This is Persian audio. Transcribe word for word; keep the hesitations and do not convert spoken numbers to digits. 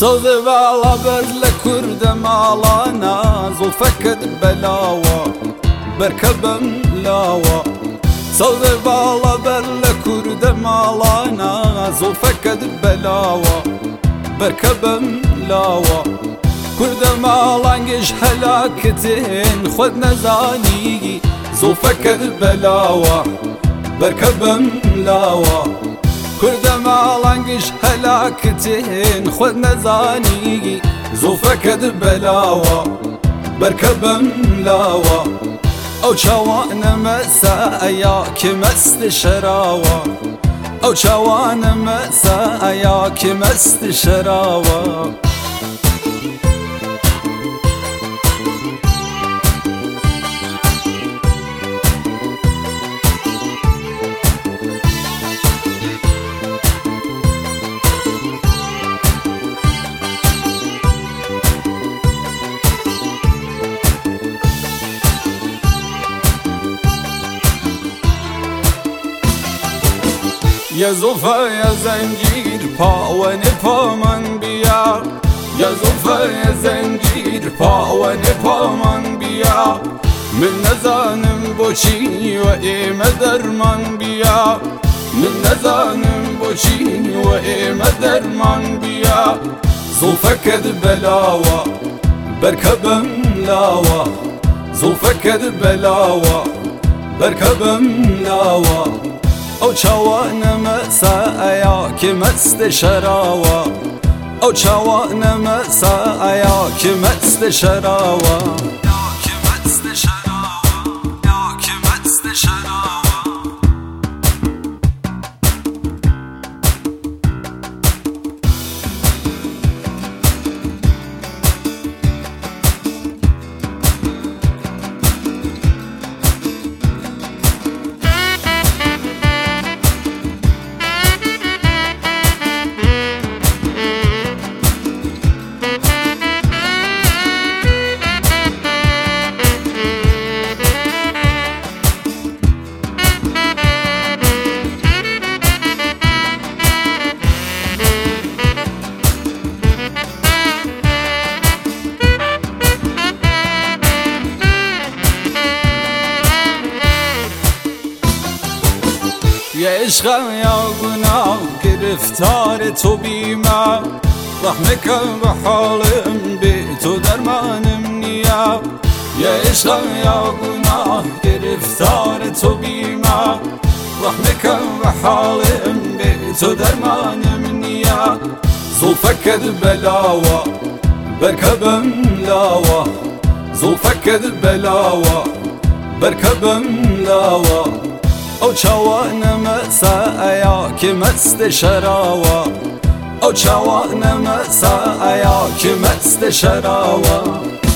صوت بالا بر لكرد مالانا زلفك بلاوة بركبم لاوة صوت بالا بر لكرد مالانا زلفك بلاوة بركبم لاوة كرد مالانجش هلاكتين خود نزاني زلفك بلاوة بركبم لاوة كرد مالانجش هلاكتين خود نزاني زلفك بلاوة بركبم لاوة او چوان مسایا که مست شراوة او چوان مسایا که مست شراوة يا زلفا يا زنجير پاوني پامن بیا يا زلفا يا زنجير پاوني پامن بیا من نزانم بوچی و ایم درمان بیا من نزانم بوچی و ایم درمان بیا زلفك بلاوة بركبم لاوة زلفك بلاوة بركبم لاوة او چوان مسایا که مست شراوة او چوان مسایا که مست شراوة که مست شراوة که مست شراوة يا عشقم يا گناه گرفتار تو بیمه رحمك بحالم بی تو درمانم نیا يا عشقم يا گناه گرفتار تو بیمه رحمك بحالم بی تو درمانم نیا زلفك بلاوة بركبم لاوة زلفك بلاوة بركبم لاوة او چوان مسایا که مست شراوة او چوان مسایا که مست شراوة